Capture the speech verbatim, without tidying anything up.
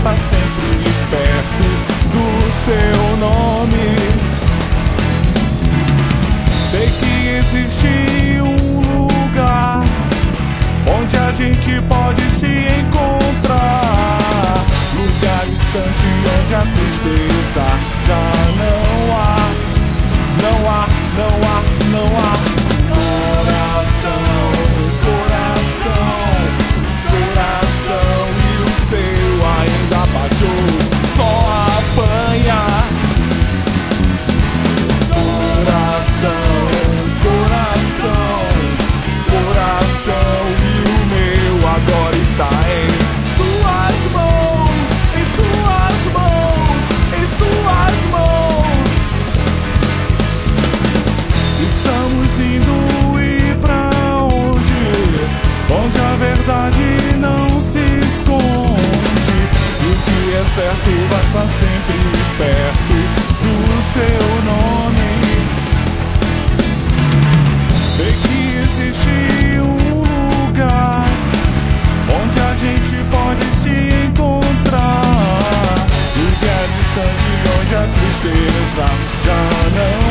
está sempre perto do seu nome. Sei que existe um lugar onde a gente pode se encontrar, lugar distante onde a tristeza já não há, não há, não há, não há. Coração, coração, coração, e o seu ainda bateu, só apanha. Coração, coração, coração, e o meu agora está em suas mãos, em suas mãos, em suas mãos. Estamos indo e pra onde? Onde a verdade não se esconde, e o que é certo vai estar sempre perto do seu nome. Sei que existe um lugar onde a gente pode se encontrar, e que é distante onde a tristeza já não